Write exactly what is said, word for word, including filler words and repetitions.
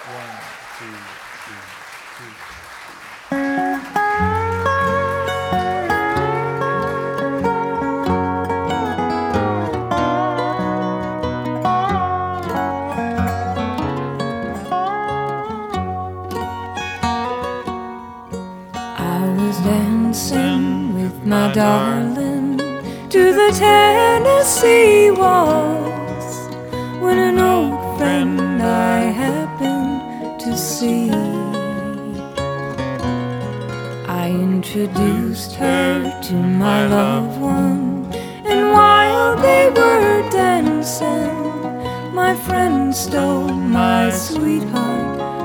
One, two, three, two. I was dancing with my darling to the Tennessee waltz when an old friend I happened to see. I introduced her to my loved one, and while they were dancing, my friend stole my sweetheart